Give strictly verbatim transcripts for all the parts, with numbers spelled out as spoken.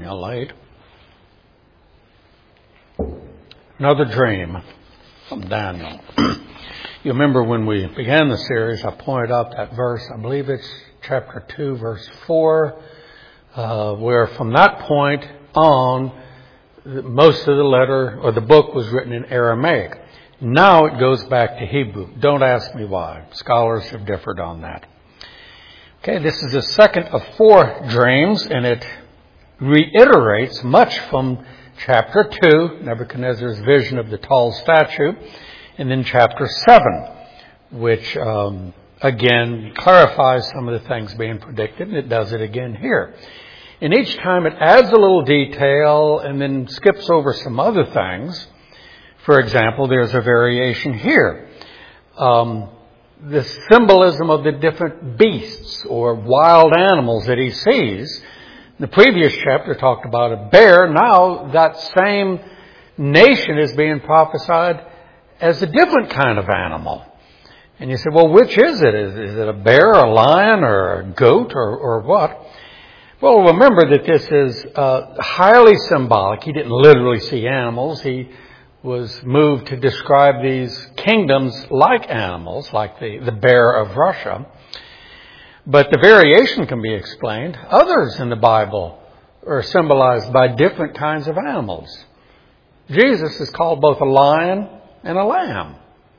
Daniel eight. Another dream from Daniel. You remember when we began the series, I pointed out that verse, I believe it's chapter two, verse four, uh, where from that point on, most of the letter or the book was written in Aramaic. Now it goes back to Hebrew. Don't ask me why. Scholars have differed on that. Okay, this is the second of four dreams, and it reiterates much from chapter two, Nebuchadnezzar's vision of the tall statue, and then chapter seven, which um, again clarifies some of the things being predicted, and it does it again here. And each time it adds a little detail and then skips over some other things. For example, there's a variation here. Um, the symbolism of the different beasts or wild animals that he sees. The previous chapter talked about a bear. Now that same nation is being prophesied as a different kind of animal. And you say, well, which is it? Is, is it a bear, a lion, or a goat, or, or what? Well, remember that this is uh, highly symbolic. He didn't literally see animals. He was moved to describe these kingdoms like animals, like the, the bear of Russia. But the variation can be explained. Others in the Bible are symbolized by different kinds of animals. Jesus is called both a lion and a lamb.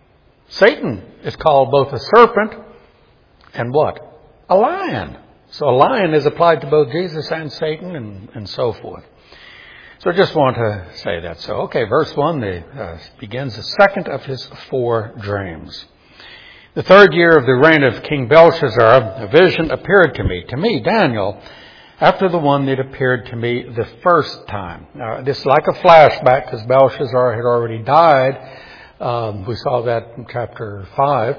Satan is called both a serpent and what? A lion. So a lion is applied to both Jesus and Satan and, and so forth. So I just want to say that. So, okay, verse one the, uh, begins the second of his four dreams. The third year of the reign of King Belshazzar, a vision appeared to me, to me, Daniel, after the one that appeared to me the first time. Now, this is like a flashback because Belshazzar had already died. Um, we saw that in chapter five.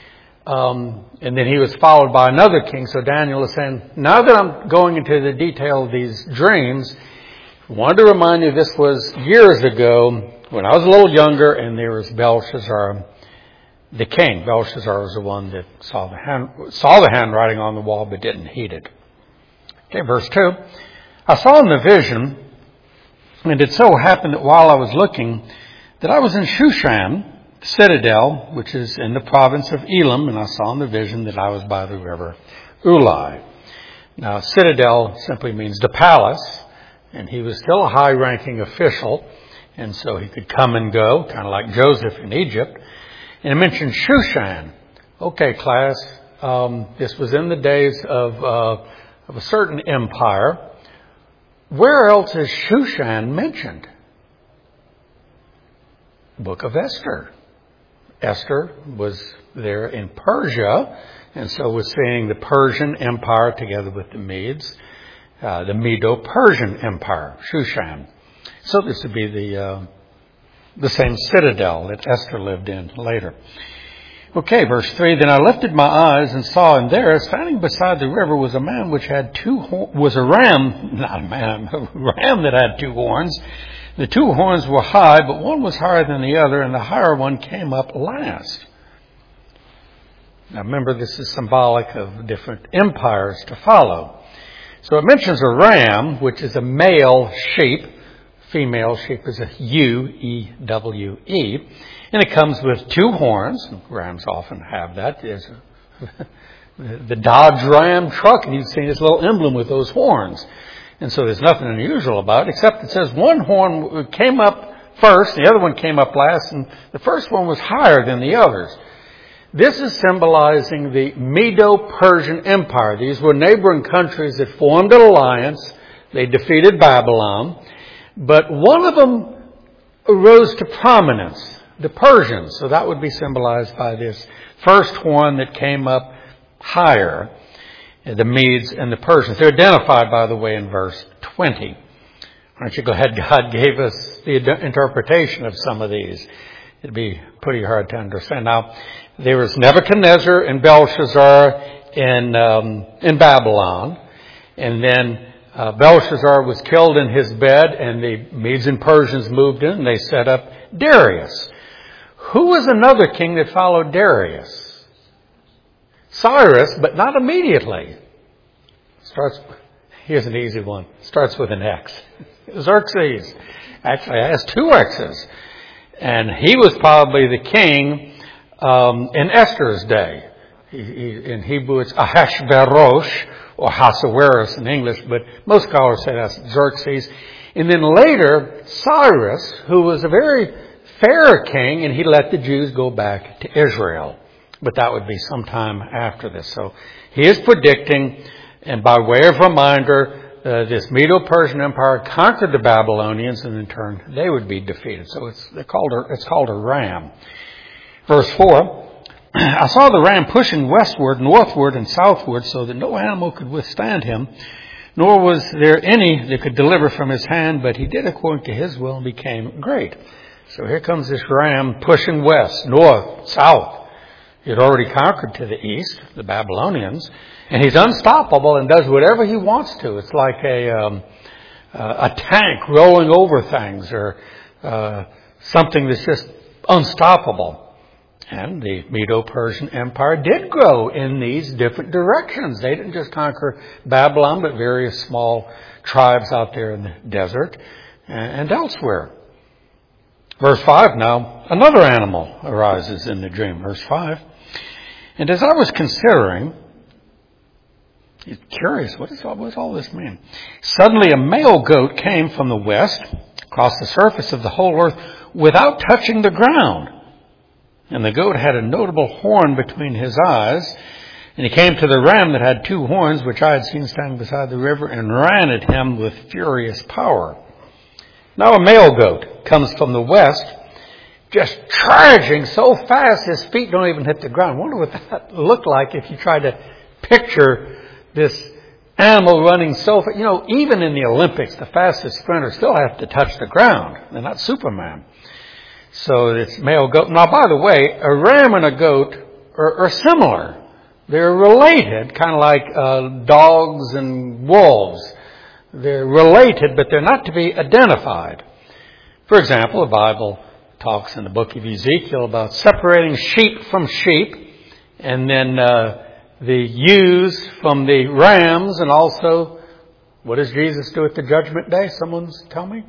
Um, and then he was followed by another king. So Daniel is saying, now that I'm going into the detail of these dreams, I wanted to remind you this was years ago when I was a little younger and there was Belshazzar, the king. Belshazzar was the one that saw the hand, saw the handwriting on the wall but didn't heed it. Okay, verse two. I saw in the vision, and it so happened that while I was looking, that I was in Shushan, citadel, which is in the province of Elam, and I saw in the vision that I was by the river Ulai. Now, citadel simply means the palace, and he was still a high-ranking official, and so he could come and go, kind of like Joseph in Egypt. And it mentioned Shushan. Okay, class, um, this was in the days of, uh, of a certain empire. Where else is Shushan mentioned? Book of Esther. Esther was there in Persia, and so was seeing the Persian Empire together with the Medes, uh, the Medo-Persian Empire, Shushan. So this would be the uh, the same citadel that Esther lived in later. Okay, verse three. Then I lifted my eyes and saw, and there, standing beside the river, was a man which had two ho- was a ram, not a man, a ram that had two horns. The two horns were high, but one was higher than the other, and the higher one came up last. Now remember, this is symbolic of different empires to follow. So it mentions a ram, which is a male sheep. Female sheep is a U E W E. And it comes with two horns. Rams often have that. There's a, the Dodge Ram truck, and you've seen this little emblem with those horns. And so there's nothing unusual about it, except it says one horn came up first, the other one came up last, and the first one was higher than the others. This is symbolizing the Medo-Persian Empire. These were neighboring countries that formed an alliance. They defeated Babylon. But one of them rose to prominence, the Persians. So that would be symbolized by this first horn that came up higher. The Medes and the Persians. They're identified, by the way, in verse twenty. Why don't you go ahead? God gave us the interpretation of some of these. It'd be pretty hard to understand. Now, there was Nebuchadnezzar and Belshazzar in um, in Babylon, and then uh, Belshazzar was killed in his bed, and the Medes and Persians moved in, and they set up Darius. Who was another king that followed Darius? Cyrus, but not immediately. Starts, Here's an easy one. Starts with an X. Xerxes. Actually, it has two X's. And he was probably the king um, in Esther's day. He, he, in Hebrew, it's Ahasuerus, or Ahasuerus in English, but most scholars say that's Xerxes. And then later, Cyrus, who was a very fair king, and he let the Jews go back to Israel. But that would be sometime after this. So he is predicting, and by way of reminder, uh, this Medo-Persian Empire conquered the Babylonians, and in turn they would be defeated. So it's they're called a, it's called a ram. Verse four, I saw the ram pushing westward, northward, and southward, so that no animal could withstand him, nor was there any that could deliver from his hand, but he did according to his will and became great. So here comes this ram pushing west, north, south. He had already conquered to the east, the Babylonians, and he's unstoppable and does whatever he wants to. It's like a um, uh, a tank rolling over things, or uh, something that's just unstoppable. And the Medo-Persian Empire did grow in these different directions. They didn't just conquer Babylon, but various small tribes out there in the desert and elsewhere. Verse five now, another animal arises in the dream. Verse five. And as I was considering, he's curious, what, is all, what does all this mean? Suddenly a male goat came from the west, across the surface of the whole earth, without touching the ground. And the goat had a notable horn between his eyes. And he came to the ram that had two horns, which I had seen standing beside the river, and ran at him with furious power. Now a male goat comes from the west, just charging so fast his feet don't even hit the ground. I wonder what that looked like if you tried to picture this animal running so fast. You know, even in the Olympics, the fastest sprinters still have to touch the ground. They're not Superman. So it's male goat. Now, by the way, a ram and a goat are, are similar. They're related, kind of like uh, dogs and wolves. They're related, but they're not to be identified. For example, the Bible talks in the book of Ezekiel about separating sheep from sheep, and then uh, the ewes from the rams, and also, what does Jesus do at the judgment day? Someone's tell me?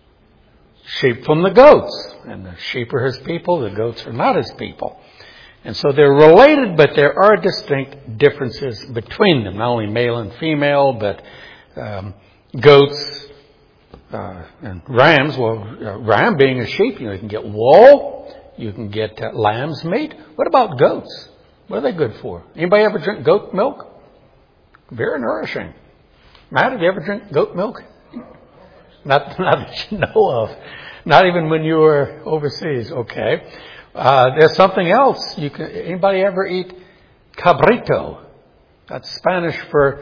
Sheep from the goats. And the sheep are his people, the goats are not his people. And so they're related, but there are distinct differences between them. Not only male and female, but um, goats uh, and rams. Well, uh, ram being a sheep, you know, you can get wool, you can get uh, lamb's meat. What about goats? What are they good for? Anybody ever drink goat milk? Very nourishing. Matt, have you ever drink goat milk? Not, not that you know of. Not even when you were overseas. Okay. Uh, there's something else. You can. Anybody ever eat cabrito? That's Spanish for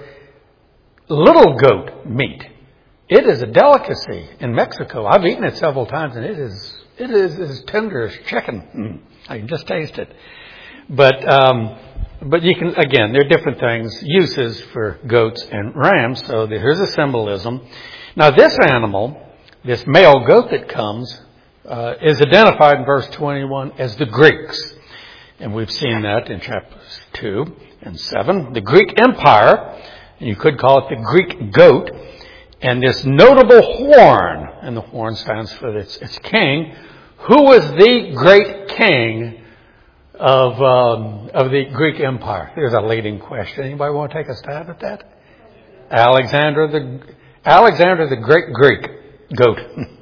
little goat meat. It is a delicacy in Mexico. I've eaten it several times, and it is it is as tender as chicken. Mm, I can just taste it. But um, but you can again. There are different things, uses for goats and rams. So here's a symbolism. Now this animal, this male goat that comes, uh, is identified in verse twenty-one as the Greeks. And we've seen that in chapters two and seven. The Greek Empire, and you could call it the Greek goat, and this notable horn, and the horn stands for its, its king. Who was the great king of um, of the Greek Empire? Here's a leading question. Anybody want to take a stab at that? Alexander the Alexander the Great Greek Goat.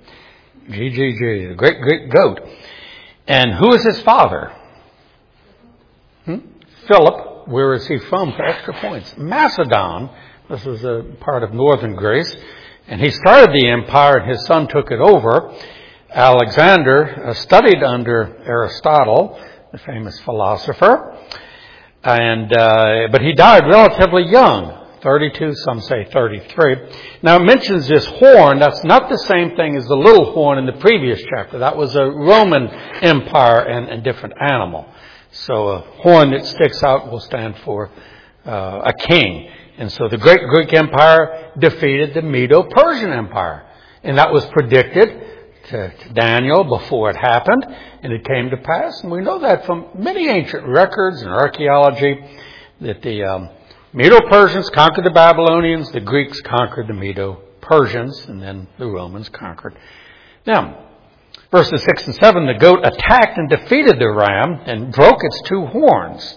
G G G, the Great Greek Goat. And who is his father? Hmm? Philip. Where is he from for extra points? Macedon. This is a part of northern Greece. And he started the empire and his son took it over. Alexander uh, studied under Aristotle, the famous philosopher. And uh, but he died relatively young. thirty-two, some say thirty-three. Now it mentions this horn. That's not the same thing as the little horn in the previous chapter. That was a Roman empire and a different animal. So a horn that sticks out will stand for uh, a king. And so the great Greek Empire defeated the Medo-Persian Empire. And that was predicted to, to Daniel before it happened. And it came to pass. And we know that from many ancient records and archaeology that the... Um, Medo-Persians conquered the Babylonians, the Greeks conquered the Medo-Persians, and then the Romans conquered them. Verses six and seven, the goat attacked and defeated the ram and broke its two horns.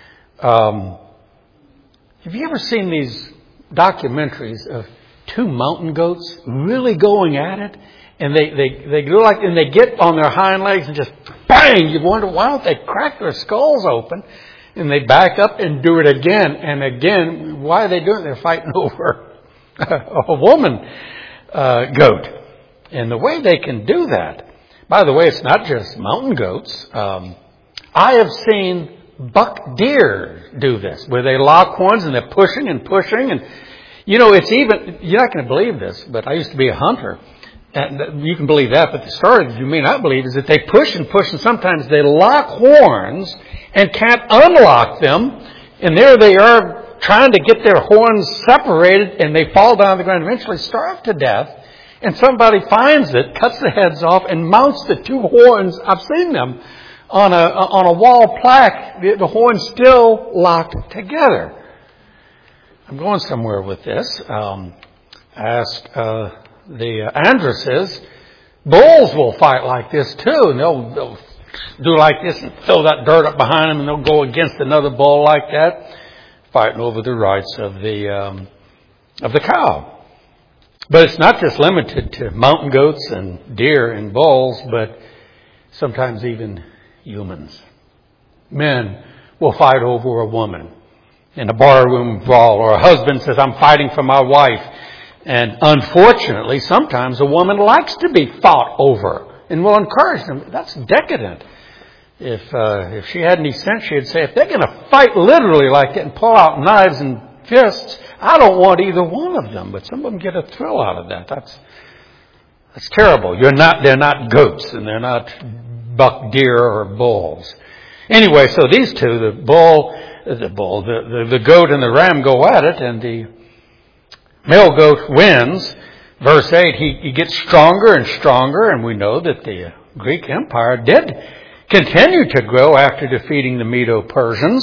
Um, have you ever seen these documentaries of two mountain goats really going at it? And they, they, they do like, and they get on their hind legs and just bang! You wonder, why don't they crack their skulls open? And they back up and do it again and again. Why are they doing it? They're fighting over a woman uh, goat. And the way they can do that, by the way, it's not just mountain goats. Um, I have seen buck deer do this, where they lock horns and they're pushing and pushing. And, you know, it's even, you're not going to believe this, but I used to be a hunter. And you can believe that, but the story that you may not believe is that they push and push, and sometimes they lock horns and can't unlock them. And there they are trying to get their horns separated, and they fall down on the ground and eventually starve to death. And somebody finds it, cuts the heads off, and mounts the two horns. I've seen them on a on a wall plaque. The, the horns still locked together. I'm going somewhere with this. Um, I asked uh, the uh, Andresses, bulls will fight like this too, and they'll, they'll do like this and throw that dirt up behind them, and they'll go against another bull like that, fighting over the rights of the um, of the cow. But it's not just limited to mountain goats and deer and bulls, but sometimes even humans. Men will fight over a woman in a barroom brawl, or a husband says, I'm fighting for my wife. And unfortunately, sometimes a woman likes to be fought over and will encourage them. That's decadent. If uh, if she had any sense, she'd say, if they're going to fight literally like that and pull out knives and fists, I don't want either one of them. But some of them get a thrill out of that. That's that's terrible. You're not. They're not goats, and they're not buck deer or bulls. Anyway, so these two, the bull, the bull, the, the, the goat and the ram go at it, and the male goat wins. Verse eight, he, he gets stronger and stronger, and we know that the Greek Empire did continue to grow after defeating the Medo-Persians.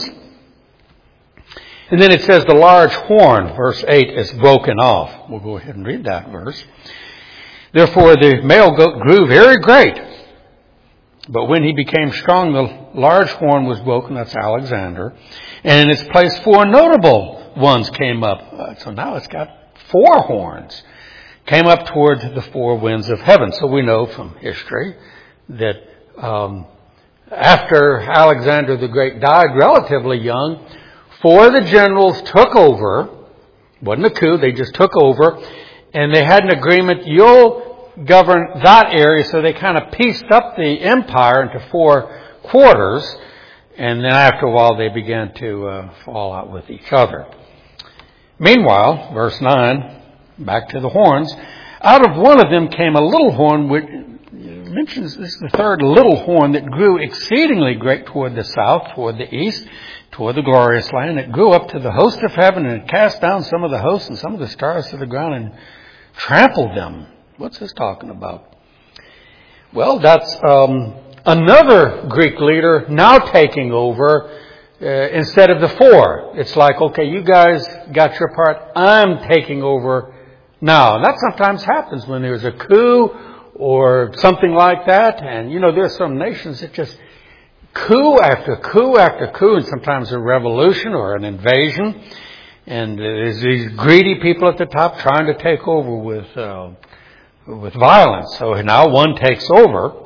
And then it says the large horn, verse eight, is broken off. We'll go ahead and read that verse. Therefore the male goat grew very great. But when he became strong, the large horn was broken. That's Alexander. And in its place, four notable ones came up. So now it's got four horns. Came up toward the four winds of heaven. So we know from history that um, after Alexander the Great died relatively young, four of the generals took over. Wasn't a coup, they just took over. And they had an agreement, you'll govern that area. So they kind of pieced up the empire into four quarters. And then after a while they began to uh, fall out with each other. Meanwhile, verse nine, back to the horns. Out of one of them came a little horn, which mentions this is the third little horn that grew exceedingly great toward the south, toward the east, toward the glorious land. It grew up to the host of heaven, and it cast down some of the hosts and some of the stars to the ground and trampled them. What's this talking about? Well, that's um, another Greek leader now taking over uh, instead of the four. It's like, okay, you guys got your part. I'm taking over now. And that sometimes happens when there's a coup or something like that. And, you know, there's some nations that just coup after coup after coup, and sometimes a revolution or an invasion. And there's these greedy people at the top trying to take over with uh, with violence. So now one takes over.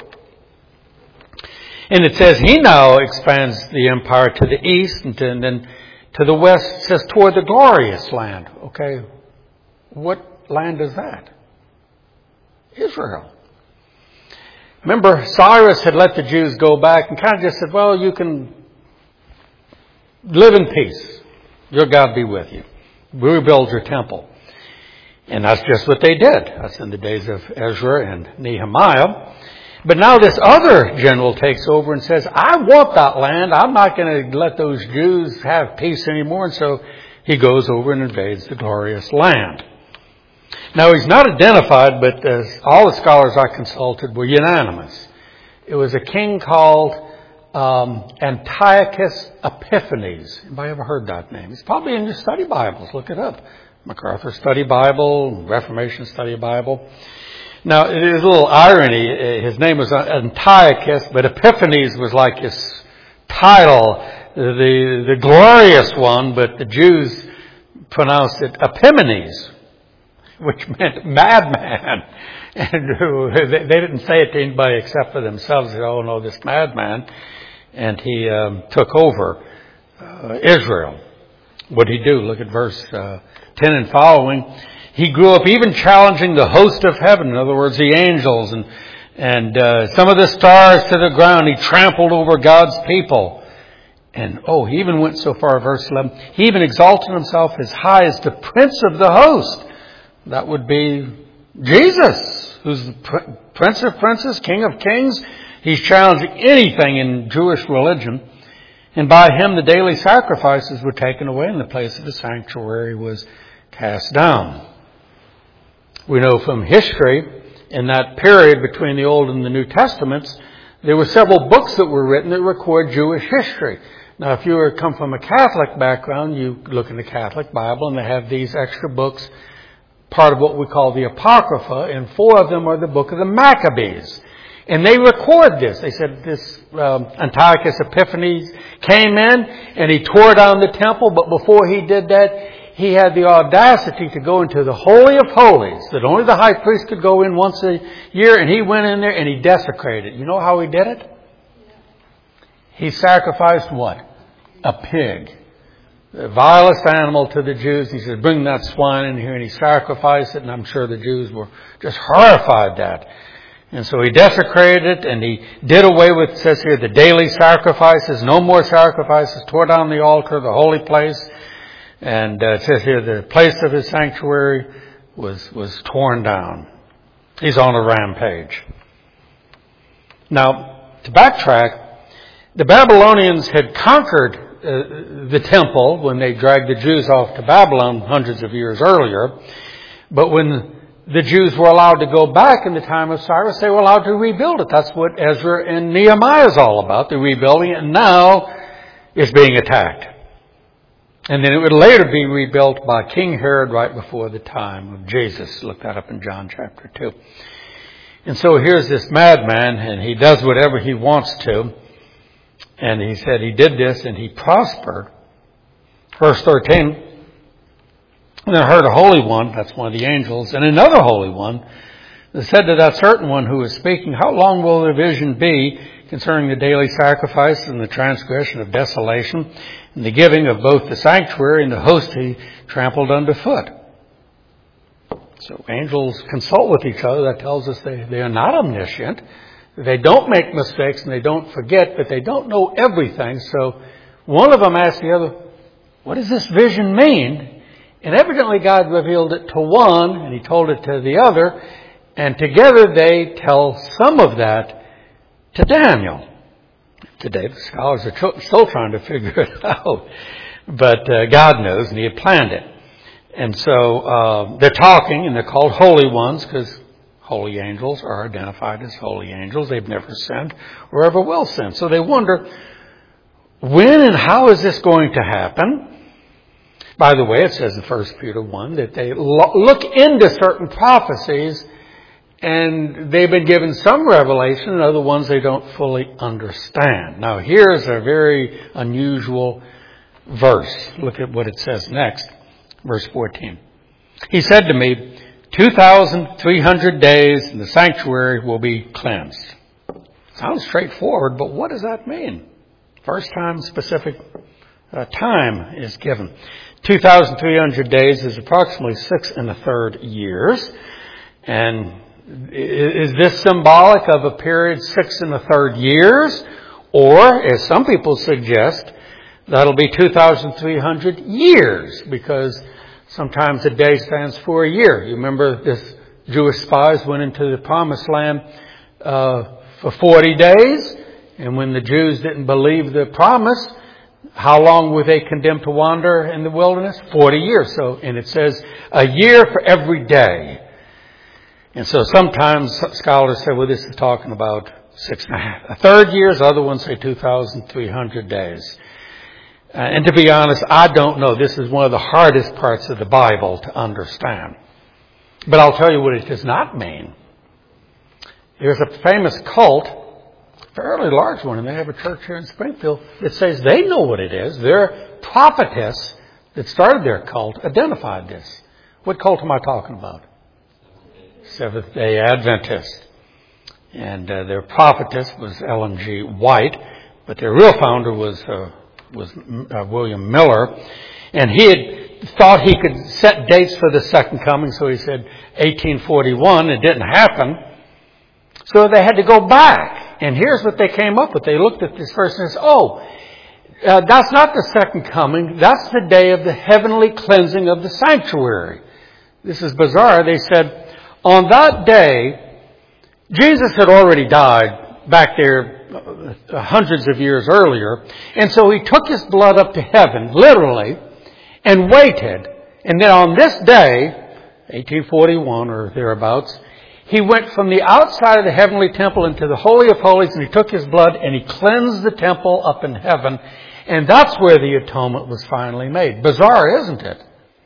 And it says he now expands the empire to the east, and, to, and then to the west, it says toward the glorious land. Okay, what land is that? Israel. Remember, Cyrus had let the Jews go back and kind of just said, well, you can live in peace. Your God be with you. Rebuild your temple. And that's just what they did. That's in the days of Ezra and Nehemiah. But now this other general takes over and says, I want that land. I'm not going to let those Jews have peace anymore. And so he goes over and invades the glorious land. Now, he's not identified, but uh, all the scholars I consulted were unanimous. It was a king called um, Antiochus Epiphanes. Anybody ever heard that name? It's probably in your study Bibles. Look it up. MacArthur Study Bible, Reformation Study Bible. Now, it is a little irony. His name was Antiochus, but Epiphanes was like his title, the the glorious one, but the Jews pronounced it Epimanes, which meant madman. And they didn't say it to anybody except for themselves. They said, oh no, this madman. And he um, took over uh, Israel. What did he do? Look at verse uh, ten and following. He grew up even challenging the host of heaven. In other words, the angels and and uh, some of the stars to the ground. He trampled over God's people. And, oh, he even went so far, verse eleven, he even exalted himself as high as the prince of the host. That would be Jesus, who's the pr- prince of princes, king of kings. He's challenging anything in Jewish religion. And by him, the daily sacrifices were taken away and the place of the sanctuary was cast down. We know from history, in that period between the Old and the New Testaments, there were several books that were written that record Jewish history. Now, if you come from a Catholic background, you look in the Catholic Bible and they have these extra books, part of what we call the Apocrypha, and four of them are the book of the Maccabees. And they record this. They said this um, Antiochus Epiphanes came in and he tore down the temple, but before he did that, he had the audacity to go into the Holy of Holies, that only the high priest could go in once a year, and he went in there and he desecrated. You know how he did it? He sacrificed what? A pig. The vilest animal to the Jews. He said, bring that swine in here, and he sacrificed it, and I'm sure the Jews were just horrified at that. And so he desecrated it, and he did away with, it says here, the daily sacrifices, no more sacrifices, tore down the altar, the holy place. And uh, it says here, the place of his sanctuary was, was torn down. He's on a rampage. Now, to backtrack, the Babylonians had conquered uh, the temple when they dragged the Jews off to Babylon hundreds of years earlier. But when the Jews were allowed to go back in the time of Cyrus, they were allowed to rebuild it. That's what Ezra and Nehemiah is all about, the rebuilding it. And now it's being attacked. And then it would later be rebuilt by King Herod right before the time of Jesus. Look that up in John chapter two. And so here's this madman, and he does whatever he wants to. And he said he did this, and he prospered. Verse thirteen. And I heard a holy one, that's one of the angels, and another holy one, that said to that certain one who was speaking, how long will the vision be concerning the daily sacrifice and the transgression of desolation, and the giving of both the sanctuary and the host he trampled underfoot? So angels consult with each other. That tells us they, they are not omniscient. They don't make mistakes and they don't forget, but they don't know everything. So one of them asked the other, what does this vision mean? And evidently God revealed it to one and he told it to the other. And together they tell some of that to Daniel. Today the scholars are still trying to figure it out. But uh, God knows and he had planned it. And so uh, they're talking and they're called holy ones because holy angels are identified as holy angels. They've never sinned or ever will sin. So they wonder, when and how is this going to happen? By the way, it says in First Peter one that they lo- look into certain prophecies and they've been given some revelation and other ones they don't fully understand. Now here's a very unusual verse. Look at what it says next. Verse fourteen. He said to me, two thousand three hundred days and the sanctuary will be cleansed. Sounds straightforward, but what does that mean? First time specific uh, time is given. two thousand three hundred days is approximately six and a third years. And is this symbolic of a period six and a third years? Or, as some people suggest, that'll be two thousand three hundred years, because sometimes a day stands for a year. You remember this Jewish spies went into the promised land uh, for forty days. And when the Jews didn't believe the promise, how long were they condemned to wander in the wilderness? forty years. So, and it says a year for every day. And so sometimes scholars say, well, this is talking about six and a half. A third years, other ones say two thousand three hundred days. Uh, and to be honest, I don't know. This is one of the hardest parts of the Bible to understand. But I'll tell you what it does not mean. There's a famous cult, a fairly large one, and they have a church here in Springfield that says they know what it is. Their prophetess that started their cult identified this. What cult am I talking about? Seventh-day Adventist. And uh, their prophetess was Ellen G. White, but their real founder was uh, was uh, William Miller. And he had thought he could set dates for the second coming, so he said eighteen forty-one. It didn't happen. So they had to go back. And here's what they came up with. They looked at this verse and said, oh, uh, that's not the second coming. That's the day of the heavenly cleansing of the sanctuary. This is bizarre. They said, on that day, Jesus had already died back there uh, hundreds of years earlier. And so he took his blood up to heaven, literally, and waited. And then on this day, eighteen forty-one or thereabouts, he went from the outside of the heavenly temple into the Holy of Holies, and he took his blood and he cleansed the temple up in heaven. And that's where the atonement was finally made. Bizarre, isn't it?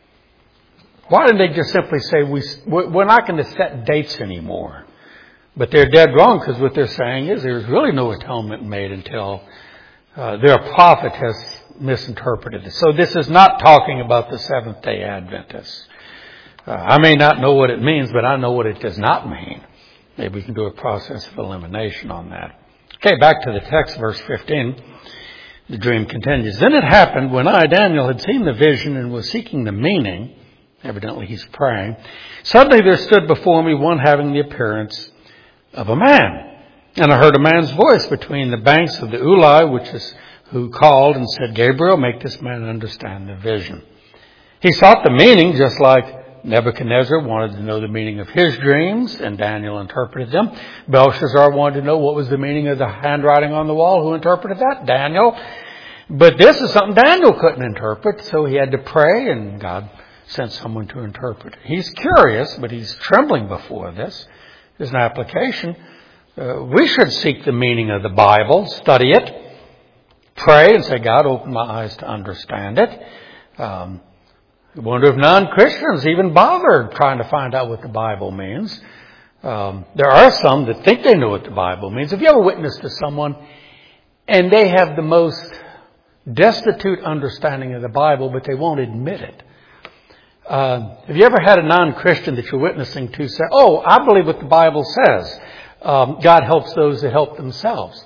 Why didn't they just simply say, we, we're not going to set dates anymore? But they're dead wrong, because what they're saying is there's really no atonement made until uh, their prophet has misinterpreted it. So this is not talking about the Seventh-day Adventists. Uh, I may not know what it means, but I know what it does not mean. Maybe we can do a process of elimination on that. Okay, back to the text, verse fifteen. The dream continues. Then it happened when I, Daniel, had seen the vision and was seeking the meaning. Evidently he's praying. Suddenly there stood before me one having the appearance of a man. And I heard a man's voice between the banks of the Ulai, which is who called and said, Gabriel, make this man understand the vision. He sought the meaning, just like Nebuchadnezzar wanted to know the meaning of his dreams, and Daniel interpreted them. Belshazzar wanted to know what was the meaning of the handwriting on the wall. Who interpreted that? Daniel. But this is something Daniel couldn't interpret, so he had to pray, and God sent someone to interpret it. He's curious, but he's trembling before this. There's an application. Uh, we should seek the meaning of the Bible, study it, pray, and say, God, open my eyes to understand it. Um, I wonder if non-Christians even bother trying to find out what the Bible means. Um, there are some that think they know what the Bible means. Have you ever witnessed to someone and they have the most destitute understanding of the Bible, but they won't admit it? Uh, have you ever had a non-Christian that you're witnessing to say, oh, I believe what the Bible says. Um, God helps those that help themselves.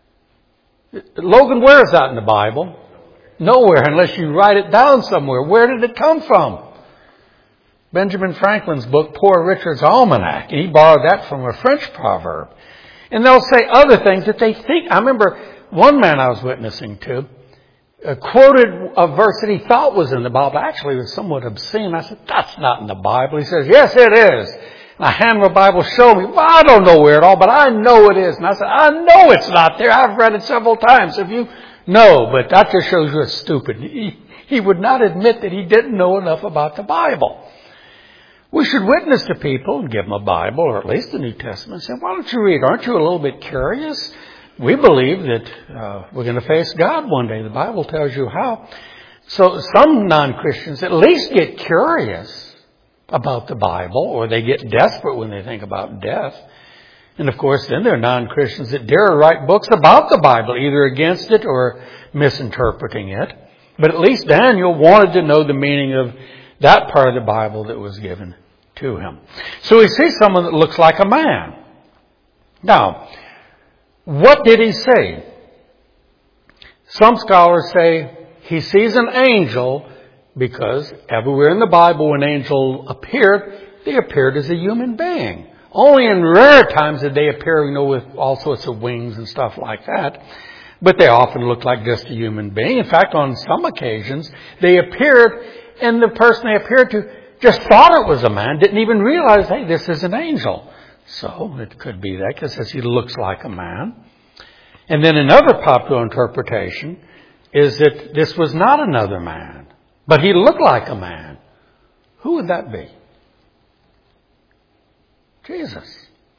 Logan, where is that in the Bible? Nowhere, unless you write it down somewhere. Where did it come from? Benjamin Franklin's book, Poor Richard's Almanac. And he borrowed that from a French proverb. And they'll say other things that they think. I remember one man I was witnessing to uh, quoted a verse that he thought was in the Bible. Actually, it was somewhat obscene. I said, that's not in the Bible. He says, yes, it is. And I hand him a Bible, show me. Well, I don't know where at all, but I know it is. And I said, I know it's not there. I've read it several times. If you know, but that just shows you're stupid. He, he would not admit that he didn't know enough about the Bible. We should witness to people and give them a Bible, or at least the New Testament, and say, why don't you read? Aren't you a little bit curious? We believe that uh, we're going to face God one day. The Bible tells you how. So some non-Christians at least get curious about the Bible, or they get desperate when they think about death. And of course, then there are non-Christians that dare write books about the Bible, either against it or misinterpreting it. But at least Daniel wanted to know the meaning of that part of the Bible that was given to him. So he sees someone that looks like a man. Now, what did he see? Some scholars say he sees an angel because everywhere in the Bible when an angel appeared, they appeared as a human being. Only in rare times did they appear, you know, with all sorts of wings and stuff like that. But they often looked like just a human being. In fact, on some occasions, they appeared, and the person they appeared to just thought it was a man, didn't even realize, hey, this is an angel. So it could be that, because it says he looks like a man. And then another popular interpretation is that this was not another man, but he looked like a man. Who would that be? Jesus.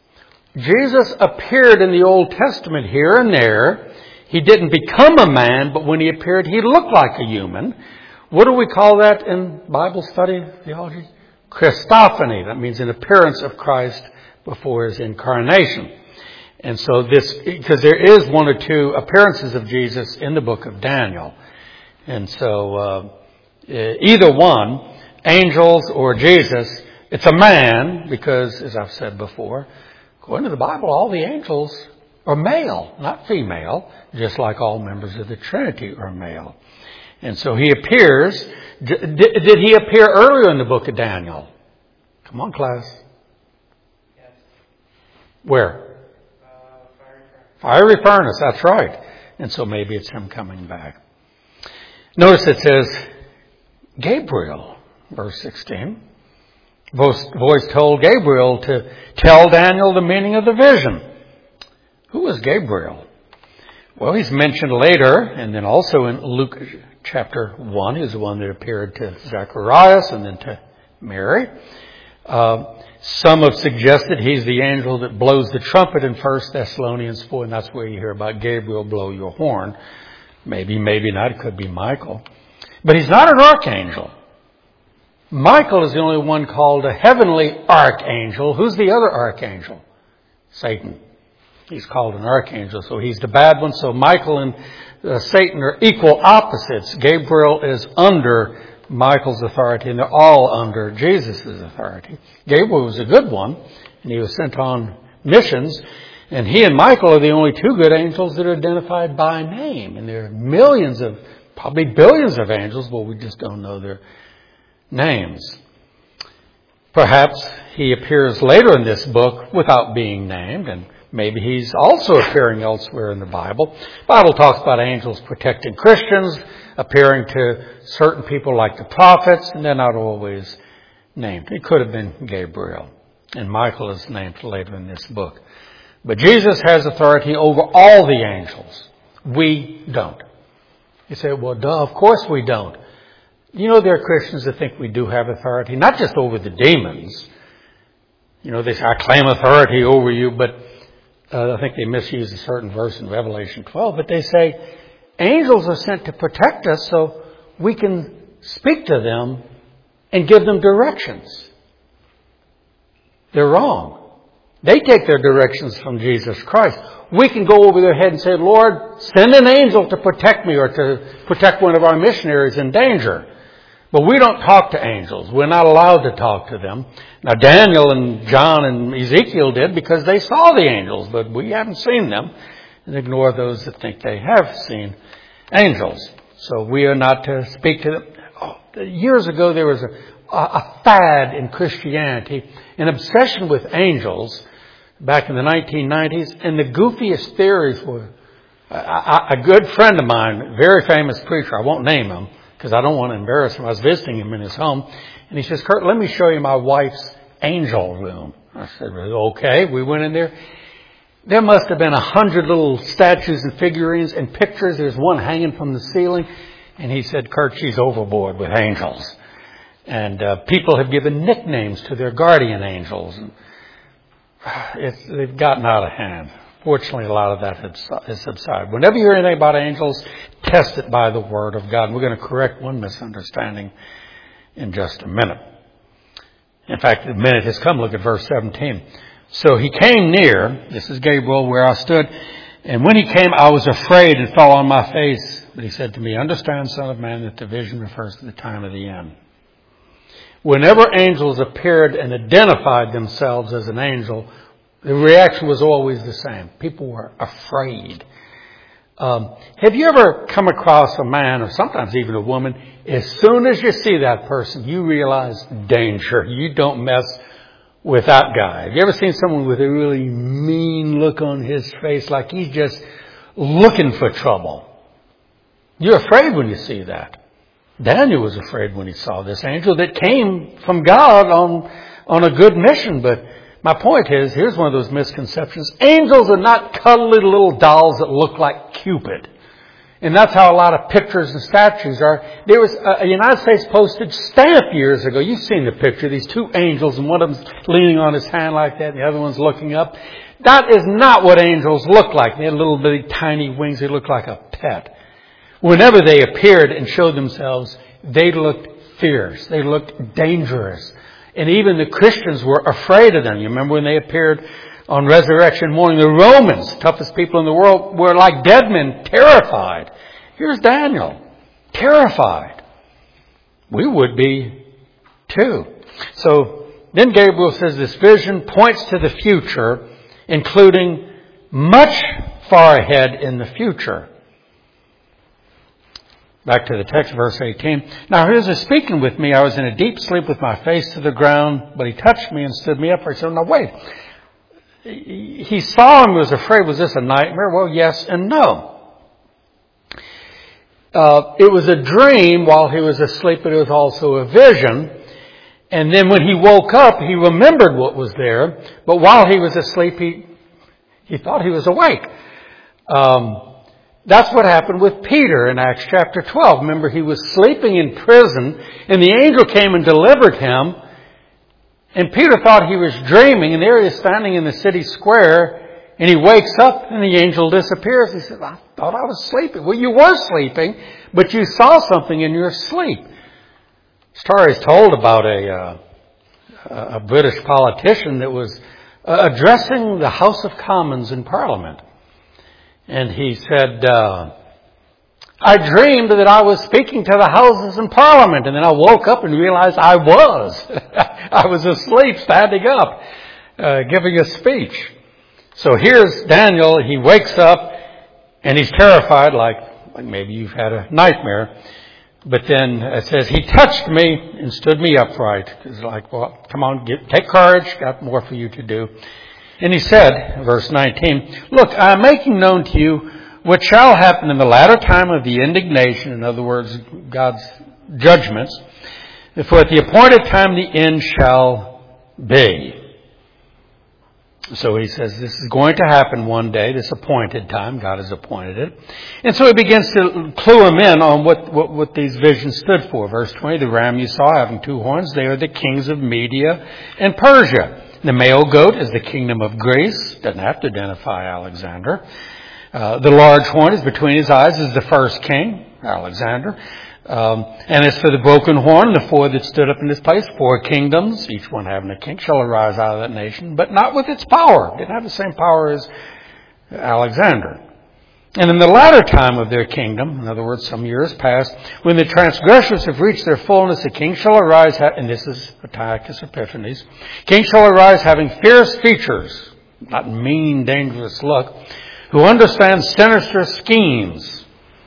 Jesus appeared in the Old Testament here and there. He didn't become a man, but when he appeared, he looked like a human. What do we call that in Bible study theology? Christophany. That means an appearance of Christ before his incarnation. And so this, because there is one or two appearances of Jesus in the book of Daniel. And so uh, either one, angels or Jesus, it's a man, because as I've said before, according to the Bible, all the angels are male, not female, just like all members of the Trinity are male. And so he appears. Did, did he appear earlier in the book of Daniel? Come on, class. Yes. Where? Uh, fiery furnace. Fiery furnace, that's right. And so maybe it's him coming back. Notice it says, Gabriel, verse sixteen. Voice told Gabriel to tell Daniel the meaning of the vision. Who was Gabriel? Well, he's mentioned later, and then also in Luke chapter one. He's the one that appeared to Zacharias and then to Mary. Uh, some have suggested he's the angel that blows the trumpet in First Thessalonians four, and that's where you hear about Gabriel, blow your horn. Maybe, maybe not. It could be Michael. But he's not an archangel. Michael is the only one called a heavenly archangel. Who's the other archangel? Satan. He's called an archangel, so he's the bad one. So Michael and uh, Satan are equal opposites. Gabriel is under Michael's authority, and they're all under Jesus' authority. Gabriel was a good one, and he was sent on missions. And he and Michael are the only two good angels that are identified by name. And there are millions of, probably billions of angels, but we just don't know their names. Perhaps he appears later in this book without being named, and maybe he's also appearing elsewhere in the Bible. The Bible talks about angels protecting Christians, appearing to certain people like the prophets, and they're not always named. It could have been Gabriel, and Michael is named later in this book. But Jesus has authority over all the angels. We don't. You say, well, duh, of course we don't. You know, there are Christians that think we do have authority, not just over the demons. You know, they say, I claim authority over you, but uh, I think they misuse a certain verse in Revelation twelve. But they say, angels are sent to protect us so we can speak to them and give them directions. They're wrong. They take their directions from Jesus Christ. We can go over their head and say, Lord, send an angel to protect me or to protect one of our missionaries in danger. But we don't talk to angels. We're not allowed to talk to them. Now, Daniel and John and Ezekiel did because they saw the angels, but we haven't seen them. And ignore those that think they have seen angels. So we are not to speak to them. Oh, years ago, there was a, a fad in Christianity, an obsession with angels back in the nineteen nineties. And the goofiest theories were a, a, a good friend of mine, a very famous preacher, I won't name him, because I don't want to embarrass him. I was visiting him in his home. And he says, Kurt, let me show you my wife's angel room. I said, okay. We went in there. There must have been a hundred little statues and figurines and pictures. There's one hanging from the ceiling. And he said, Kurt, she's overboard with angels. And uh, people have given nicknames to their guardian angels. And it's, they've gotten out of hand. Fortunately, a lot of that has subsided. Whenever you hear anything about angels, test it by the Word of God. And we're going to correct one misunderstanding in just a minute. In fact, the minute has come. Look at verse seventeen. So he came near, this is Gabriel, where I stood, and when he came, I was afraid and fell on my face. But he said to me, understand, Son of Man, that the vision refers to the time of the end. Whenever angels appeared and identified themselves as an angel, the reaction was always the same. People were afraid. Um, have you ever come across a man, or sometimes even a woman, as soon as you see that person, you realize danger. You don't mess with that guy. Have you ever seen someone with a really mean look on his face, like he's just looking for trouble? You're afraid when you see that. Daniel was afraid when he saw this angel that came from God on, on a good mission. But my point is, here's one of those misconceptions. Angels are not cuddly little dolls that look like Cupid. And that's how a lot of pictures and statues are. There was a United States postage stamp years ago. You've seen the picture. These two angels, and one of them's leaning on his hand like that, and the other one's looking up. That is not what angels look like. They had little bitty tiny wings. They look like a pet. Whenever they appeared and showed themselves, they looked fierce. They looked dangerous. And even the Christians were afraid of them. You remember when they appeared on resurrection morning, the Romans, toughest people in the world, were like dead men, terrified. Here's Daniel, terrified. We would be too. So then Gabriel says this vision points to the future, including much far ahead in the future. Back to the text, verse eighteen. Now he was speaking with me. I was in a deep sleep with my face to the ground, but he touched me and stood me up. I said, "Now wait." He saw and was afraid. Was this a nightmare? Well, yes and no. Uh, it was a dream while he was asleep, but it was also a vision. And then when he woke up, he remembered what was there. But while he was asleep, he he thought he was awake. Um, that's what happened with Peter in Acts chapter twelve. Remember, he was sleeping in prison, and the angel came and delivered him. And Peter thought he was dreaming, and there he is standing in the city square, and he wakes up, and the angel disappears. He said, "I thought I was sleeping." Well, you were sleeping, but you saw something in your sleep. Story is told about a, uh, a British politician that was uh, addressing the House of Commons in Parliament. And he said, uh, I dreamed that I was speaking to the Houses in Parliament, and then I woke up and realized I was. I was asleep, standing up, uh, giving a speech. So here's Daniel. He wakes up, and he's terrified, like, like maybe you've had a nightmare. But then it says, he touched me and stood me upright. It's like, well, come on, get, take courage. Got more for you to do. And he said, verse nineteen, look, I am making known to you what shall happen in the latter time of the indignation, in other words, God's judgments, for at the appointed time the end shall be. So he says this is going to happen one day, this appointed time. God has appointed it. And so he begins to clue him in on what, what, what these visions stood for. Verse twenty, the ram you saw having two horns, they are the kings of Media and Persia. The male goat is the kingdom of Greece. Doesn't have to identify Alexander. Uh, the large horn is between his eyes is the first king, Alexander. Um, and as for the broken horn, the four that stood up in this place, four kingdoms, each one having a king, shall arise out of that nation, but not with its power. Didn't have the same power as Alexander. And in the latter time of their kingdom, in other words, some years past, when the transgressors have reached their fullness, a king shall arise, ha- and this is Antiochus Epiphanes, king shall arise having fierce features, not mean, dangerous look, who understands sinister schemes.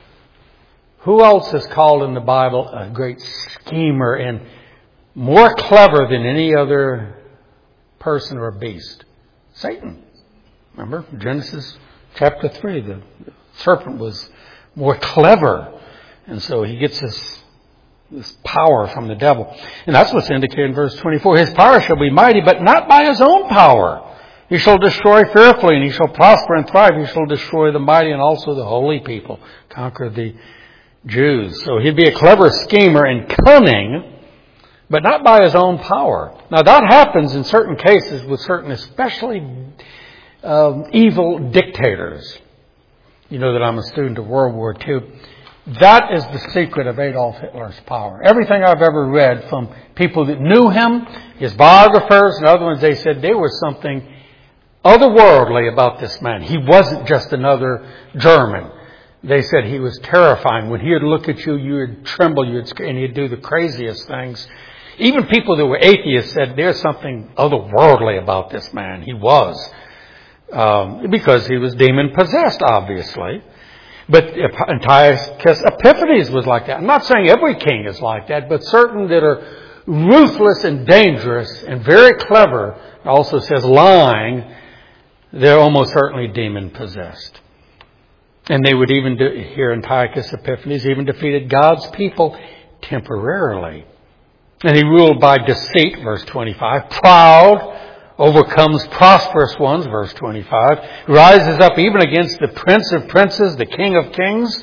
Who else is called in the Bible a great schemer and more clever than any other person or beast? Satan. Remember, Genesis chapter three, the serpent was more clever. And so he gets this, this power from the devil. And that's what's indicated in verse twenty-four. His power shall be mighty, but not by his own power. He shall destroy fearfully, and he shall prosper and thrive. He shall destroy the mighty and also the holy people, conquer the Jews. So he'd be a clever schemer and cunning, but not by his own power. Now that happens in certain cases with certain especially um, evil dictators. You know that I'm a student of World War Two. That is the secret of Adolf Hitler's power. Everything I've ever read from people that knew him, his biographers and other ones, they said there was something otherworldly about this man. He wasn't just another German. They said he was terrifying. When he would look at you, you would tremble, you would, and he'd do the craziest things. Even people that were atheists said there's something otherworldly about this man. He was. Um, because he was demon-possessed, obviously. But Antiochus Epiphanes was like that. I'm not saying every king is like that, but certain that are ruthless and dangerous and very clever, it also says lying, they're almost certainly demon-possessed. And they would even, do, here Antiochus Epiphanes even defeated God's people temporarily. And he ruled by deceit, verse twenty-five, proud, overcomes prosperous ones, verse twenty-five, rises up even against the prince of princes, the king of kings,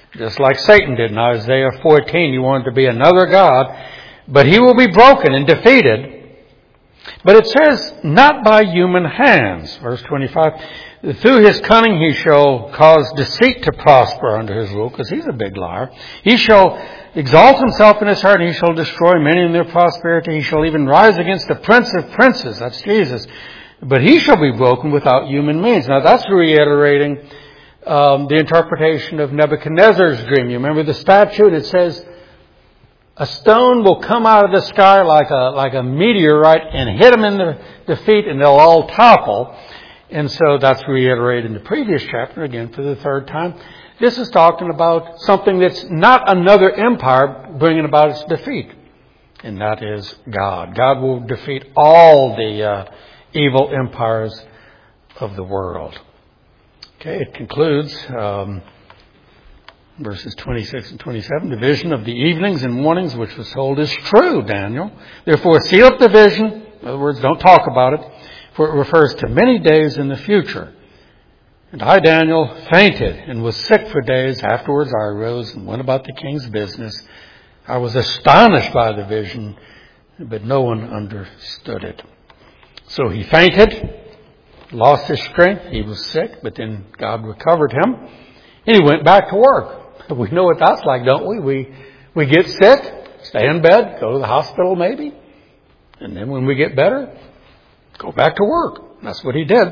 just like Satan did in Isaiah fourteen. He wanted to be another god, but he will be broken and defeated. But it says, not by human hands. Verse twenty-five, through his cunning he shall cause deceit to prosper under his rule, because he's a big liar. He shall exalt himself in his heart, and he shall destroy many in their prosperity. He shall even rise against the prince of princes. That's Jesus. But he shall be broken without human means. Now that's reiterating um, the interpretation of Nebuchadnezzar's dream. You remember the statue? And it says, a stone will come out of the sky like a like a meteorite and hit them in the, the feet, and they'll all topple. And so that's reiterated in the previous chapter, again for the third time. This is talking about something that's not another empire bringing about its defeat. And that is God. God will defeat all the uh, evil empires of the world. Okay, it concludes um, verses twenty-six and twenty-seven. The vision of the evenings and mornings which was told is true, Daniel. Therefore seal up the vision. In other words, don't talk about it. For it refers to many days in the future. And I, Daniel, fainted and was sick for days. Afterwards I arose and went about the king's business. I was astonished by the vision, but no one understood it. So he fainted, lost his strength. He was sick, but then God recovered him. And he went back to work. We know what that's like, don't we? We we get sick, stay in bed, go to the hospital maybe. And then when we get better, go back to work. That's what he did.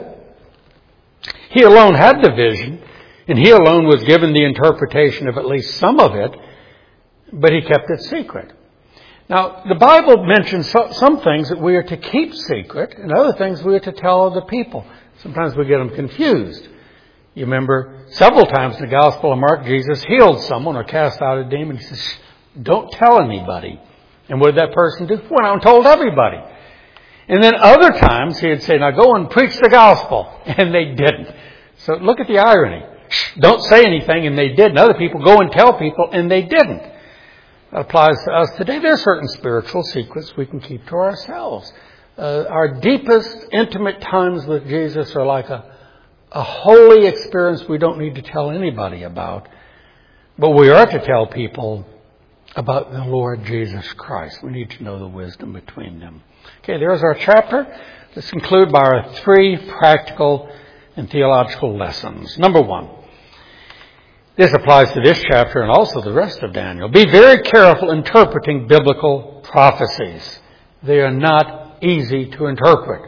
He alone had the vision, and he alone was given the interpretation of at least some of it, but he kept it secret. Now, the Bible mentions some things that we are to keep secret, and other things we are to tell other people. Sometimes we get them confused. You remember several times in the Gospel of Mark, Jesus healed someone or cast out a demon. He says, don't tell anybody. And what did that person do? Went out and told everybody. And then other times he'd say, now go and preach the gospel. And they didn't. So look at the irony. Don't say anything, and they did. And other people go and tell people, and they didn't. That applies to us today. There are certain spiritual secrets we can keep to ourselves. Uh, our deepest, intimate times with Jesus are like a, a holy experience we don't need to tell anybody about. But we are to tell people about the Lord Jesus Christ. We need to know the wisdom between them. Okay, there's our chapter. Let's conclude by our three practical and theological lessons. Number one. This applies to this chapter and also the rest of Daniel. Be very careful interpreting biblical prophecies. They are not easy to interpret.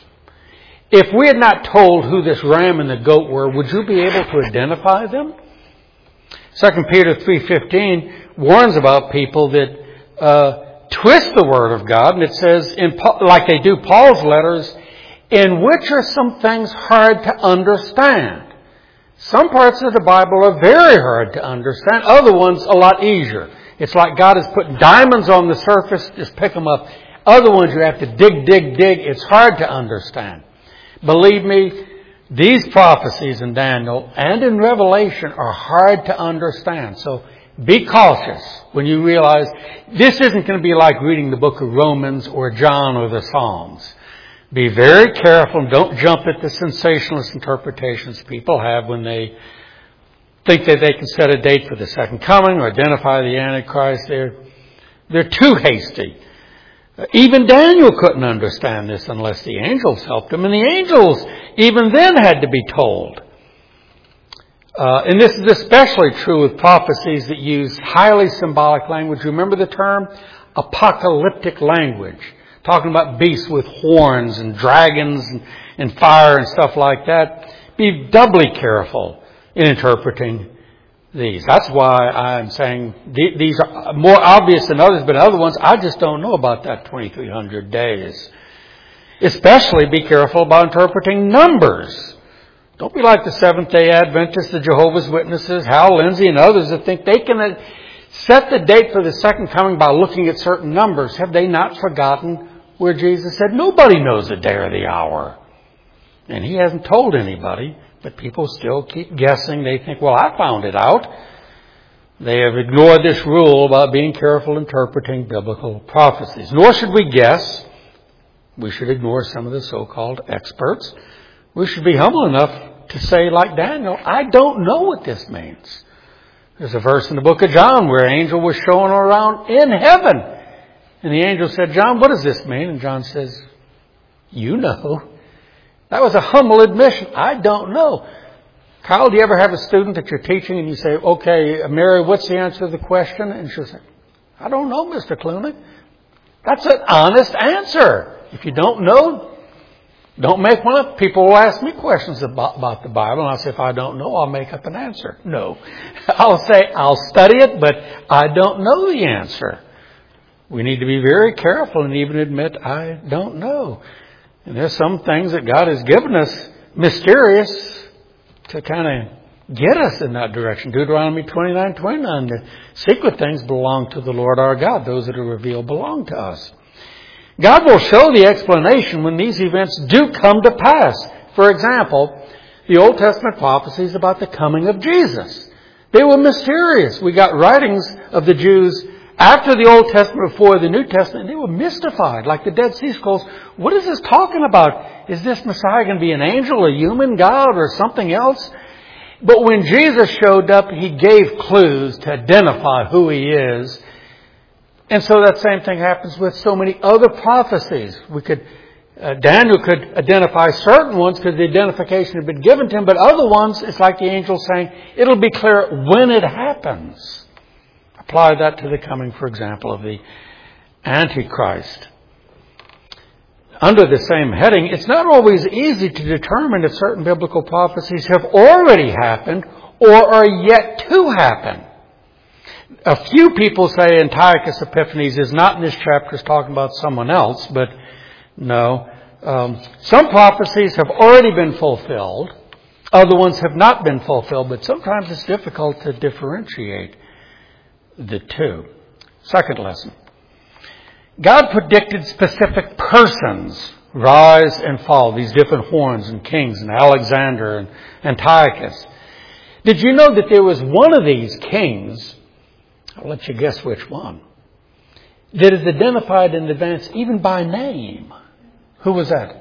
If we had not told who this ram and the goat were, would you be able to identify them? Second Peter three fifteen warns about people that uh, twist the Word of God, and it says, in, like they do Paul's letters, in which are some things hard to understand. Some parts of the Bible are very hard to understand. Other ones a lot easier. It's like God has put diamonds on the surface, just pick them up. Other ones you have to dig, dig, dig. It's hard to understand. Believe me, these prophecies in Daniel and in Revelation are hard to understand. So be cautious when you realize this isn't going to be like reading the book of Romans or John or the Psalms. Be very careful and don't jump at the sensationalist interpretations people have when they think that they can set a date for the second coming or identify the Antichrist. They're, they're too hasty. Even Daniel couldn't understand this unless the angels helped him. And the angels even then had to be told. Uh, and this is especially true with prophecies that use highly symbolic language. Remember the term? Apocalyptic language. Talking about beasts with horns and dragons and, and fire and stuff like that. Be doubly careful in interpreting these. That's why I'm saying these are more obvious than others, but other ones I just don't know about that twenty-three hundred days. Especially be careful about interpreting numbers. Don't be like the Seventh-day Adventists, the Jehovah's Witnesses, Hal Lindsey and others that think they can set the date for the second coming by looking at certain numbers. Have they not forgotten where Jesus said nobody knows the day or the hour? And he hasn't told anybody, but people still keep guessing. They think, well, I found it out. They have ignored this rule about being careful interpreting biblical prophecies. Nor should we guess. We should ignore some of the so-called experts. We should be humble enough to say, like Daniel, I don't know what this means. There's a verse in the book of John where an angel was showing around in heaven. And the angel said, John, what does this mean? And John says, you know. That was a humble admission. I don't know. Kyle, do you ever have a student that you're teaching and you say, okay, Mary, what's the answer to the question? And she'll say, I don't know, Mister Clooney. That's an honest answer. If you don't know, don't make one up. People will ask me questions about, about the Bible, and I'll say, if I don't know, I'll make up an answer. No. I'll say, I'll study it, but I don't know the answer. We need to be very careful and even admit, I don't know. And there's some things that God has given us mysterious to kind of get us in that direction. Deuteronomy twenty-nine twenty-nine, the secret things belong to the Lord our God. Those that are revealed belong to us. God will show the explanation when these events do come to pass. For example, the Old Testament prophecies about the coming of Jesus. They were mysterious. We got writings of the Jews after the Old Testament, before the New Testament, and they were mystified, like the Dead Sea Scrolls. What is this talking about? Is this Messiah going to be an angel, a human God, or something else? But when Jesus showed up, He gave clues to identify who He is. And so that same thing happens with so many other prophecies. We could, uh, Daniel could identify certain ones because the identification had been given to him, but other ones, it's like the angel saying, it'll be clear when it happens. Apply that to the coming, for example, of the Antichrist. Under the same heading, it's not always easy to determine if certain biblical prophecies have already happened or are yet to happen. A few people say Antiochus Epiphanes is not in this chapter, it's talking about someone else, but no. Um, some prophecies have already been fulfilled. Other ones have not been fulfilled, but sometimes it's difficult to differentiate the two. Second lesson. God predicted specific persons rise and fall. These different horns and kings and Alexander and Antiochus. Did you know that there was one of these kings, I'll let you guess which one, that is identified in advance even by name? Who was that?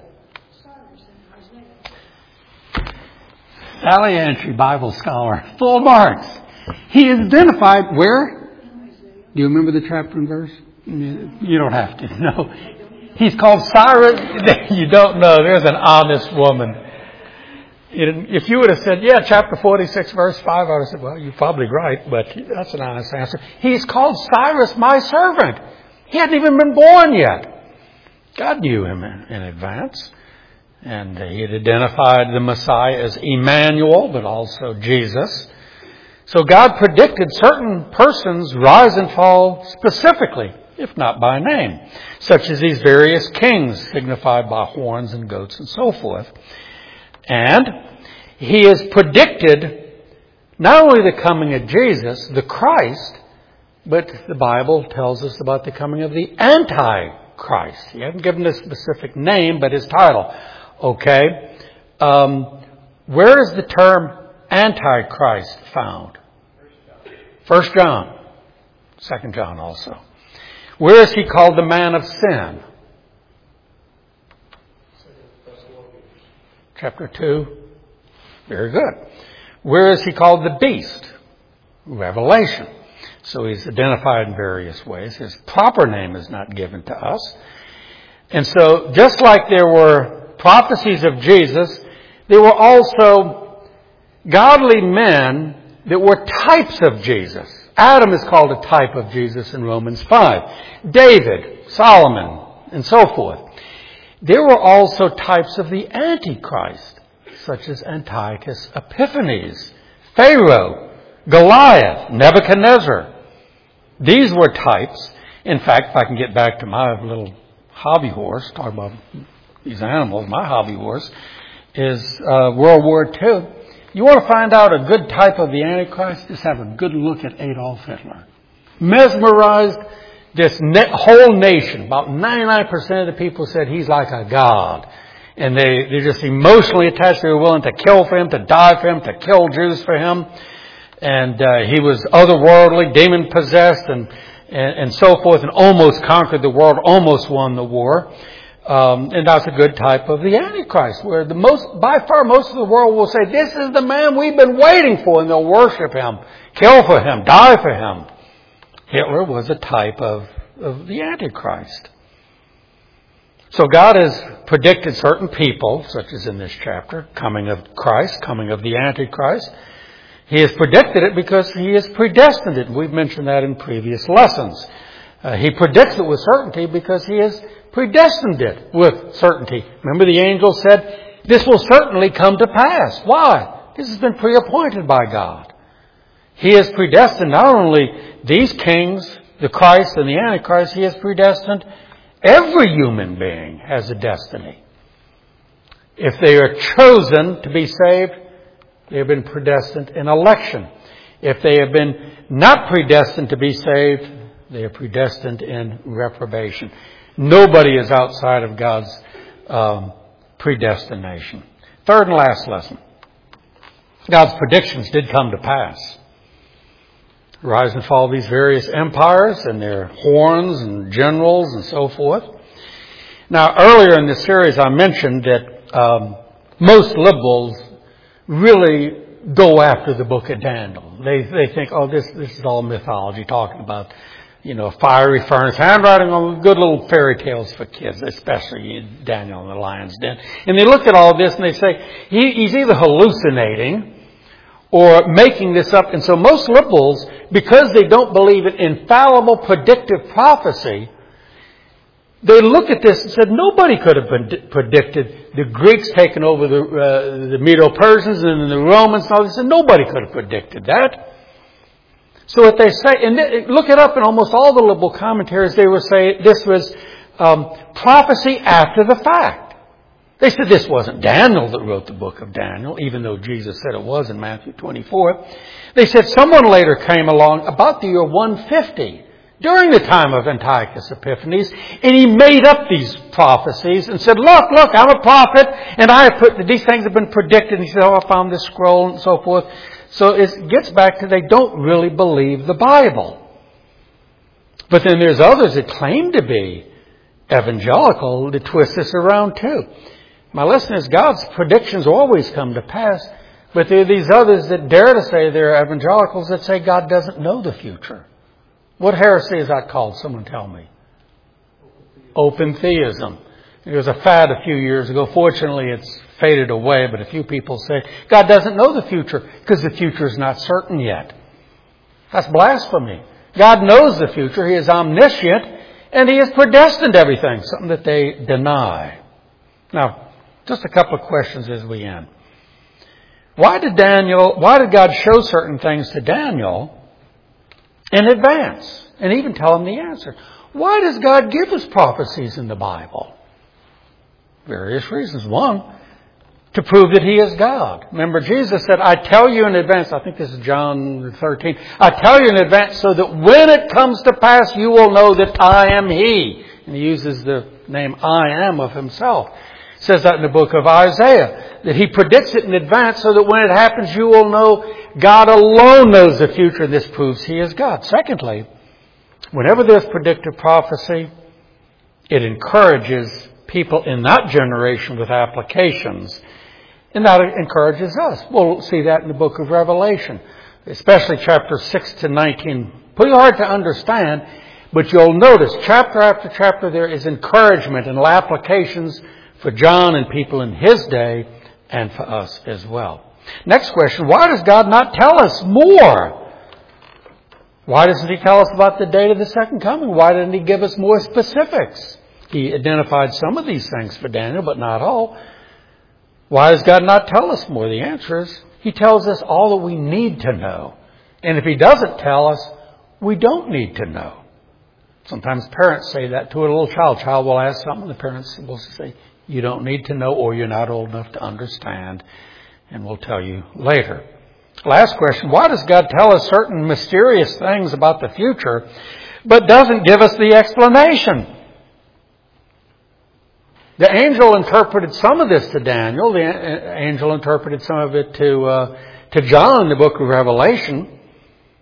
Sally Entry, Bible scholar. Full marks. He is identified where? Do you remember the chapter and verse? You don't have to. No. He's called Cyrus. You don't know. There's an honest woman. If you would have said, yeah, chapter forty-six, verse five, I would have said, well, you're probably right, but that's an honest answer. He's called Cyrus, my servant. He hadn't even been born yet. God knew him in, in advance. And he had identified the Messiah as Emmanuel, but also Jesus. So God predicted certain persons rise and fall specifically, if not by name, such as these various kings signified by horns and goats and so forth. And He has predicted not only the coming of Jesus, the Christ, but the Bible tells us about the coming of the Antichrist. He hasn't given a specific name, but his title. Okay. Um, where is the term Antichrist found? First John. Second John also. Where is he called the man of sin? Chapter two. Very good. Where is he called the beast? Revelation. So he's identified in various ways. His proper name is not given to us. And so just like there were prophecies of Jesus, there were also godly men that were types of Jesus. Adam is called a type of Jesus in Romans five. David, Solomon, and so forth. There were also types of the Antichrist, such as Antiochus Epiphanes, Pharaoh, Goliath, Nebuchadnezzar. These were types. In fact, if I can get back to my little hobby horse, talk about these animals, my hobby horse is uh, World War Two. You want to find out a good type of the Antichrist? Just have a good look at Adolf Hitler. Mesmerized this ne- whole nation. About ninety-nine percent of the people said he's like a god. And they, they're just emotionally attached. They were willing to kill for him, to die for him, to kill Jews for him. And uh, he was otherworldly, demon-possessed, and, and, and so forth, and almost conquered the world, almost won the war. Um, and that's a good type of the Antichrist, where the most, by far most of the world will say, this is the man we've been waiting for, and they'll worship him, kill for him, die for him. Hitler was a type of, of the Antichrist. So God has predicted certain people, such as in this chapter, coming of Christ, coming of the Antichrist. He has predicted it because He has predestined it. We've mentioned that in previous lessons. Uh, he predicts it with certainty because He has predestined it with certainty. Remember, the angel said, this will certainly come to pass. Why? This has been preappointed by God. He has predestined not only these kings, the Christ and the Antichrist, He has predestined every human being has a destiny. If they are chosen to be saved, they have been predestined in election. If they have been not predestined to be saved, they are predestined in reprobation. Nobody is outside of God's um, predestination. Third and last lesson. God's predictions did come to pass. Rise and fall of these various empires and their horns and generals and so forth. Now, earlier in this series, I mentioned that um, most liberals really go after the book of Daniel. They they think, oh, this this is all mythology, talking about, you know, fiery furnace, handwriting on good little fairy tales for kids, especially Daniel and the lion's den. And they look at all this and they say, he, he's either hallucinating or making this up. And so most liberals, because they don't believe in infallible predictive prophecy, they look at this and said, nobody could have been predicted the Greeks taking over the, uh, the Medo-Persians and the Romans and all this. And nobody could have predicted that. So what they say, and they, look it up in almost all the liberal commentaries, they will say this was um, prophecy after the fact. They said this wasn't Daniel that wrote the book of Daniel, even though Jesus said it was in Matthew twenty-four. They said someone later came along about the year one fifty, during the time of Antiochus Epiphanes, and he made up these prophecies and said, look, look, I'm a prophet, and I have put, these things have been predicted. And he said, oh, I found this scroll and so forth. So it gets back to they don't really believe the Bible. But then there's others that claim to be evangelical that twist this around too. My lesson is God's predictions always come to pass, but there are these others that dare to say they're evangelicals that say God doesn't know the future. What heresy is that called? Someone tell me. Open theism. It was a fad a few years ago. Fortunately, it's faded away, but a few people say God doesn't know the future because the future is not certain yet. That's blasphemy. God knows the future. He is omniscient, and He has predestined everything, something that they deny. Now, just a couple of questions as we end. Why did Daniel, why did God show certain things to Daniel in advance and even tell him the answer? Why does God give us prophecies in the Bible? Various reasons. One, to prove that He is God. Remember, Jesus said, I tell you in advance, I think this is John thirteen, I tell you in advance so that when it comes to pass, you will know that I am He. And He uses the name I am of Himself. It says that in the book of Isaiah, that He predicts it in advance so that when it happens, you will know God alone knows the future. And this proves He is God. Secondly, whenever there's predictive prophecy, it encourages people in that generation with applications. And that encourages us. We'll see that in the book of Revelation, especially chapters six to nineteen. Pretty hard to understand, but you'll notice chapter after chapter there is encouragement and applications for John and people in his day and for us as well. Next question, why does God not tell us more? Why doesn't He tell us about the date of the second coming? Why didn't He give us more specifics? He identified some of these things for Daniel, but not all. Why does God not tell us more? The answer is He tells us all that we need to know. And if He doesn't tell us, we don't need to know. Sometimes parents say that to a little child. Child will ask something, the parents will say, you don't need to know, or you're not old enough to understand, and we'll tell you later. Last question, why does God tell us certain mysterious things about the future, but doesn't give us the explanation? The angel interpreted some of this to Daniel. The angel interpreted some of it to uh, to John in the book of Revelation.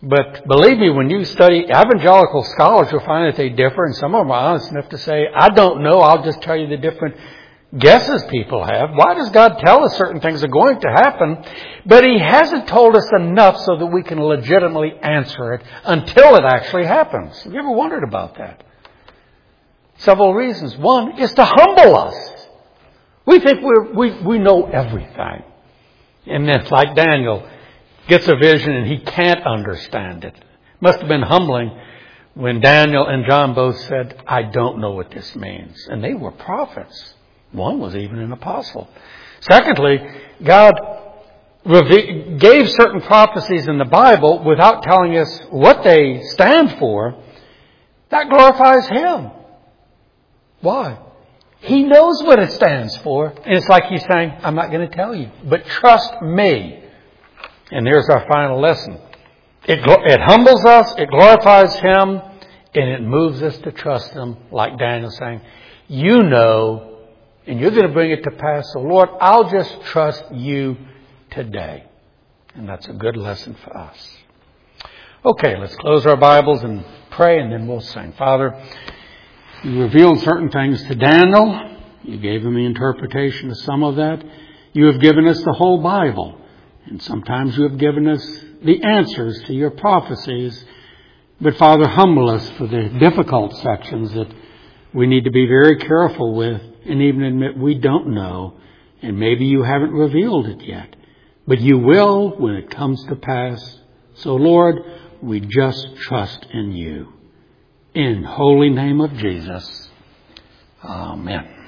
But believe me, when you study, evangelical scholars will find that they differ, and some of them are honest enough to say, I don't know, I'll just tell you the different guesses people have. Why does God tell us certain things are going to happen? But He hasn't told us enough so that we can legitimately answer it until it actually happens. Have you ever wondered about that? Several reasons. One is to humble us. We think we're, we we know everything. And it's like Daniel gets a vision and he can't understand it. Must have been humbling when Daniel and John both said, I don't know what this means. And they were prophets. One was even an apostle. Secondly, God reve- gave certain prophecies in the Bible without telling us what they stand for. That glorifies Him. Why? He knows what it stands for. And it's like He's saying, I'm not going to tell you, but trust me. And there's our final lesson. It, it humbles us, it glorifies Him, and it moves us to trust Him, like Daniel saying, you know, and you're going to bring it to pass. So Lord, I'll just trust you today. And that's a good lesson for us. Okay, let's close our Bibles and pray, and then we'll sing. Father, You revealed certain things to Daniel. You gave him the interpretation of some of that. You have given us the whole Bible. And sometimes you have given us the answers to your prophecies. But Father, humble us for the difficult sections that we need to be very careful with and even admit we don't know. And maybe you haven't revealed it yet. But you will when it comes to pass. So Lord, we just trust in you. In holy name of Jesus. Amen.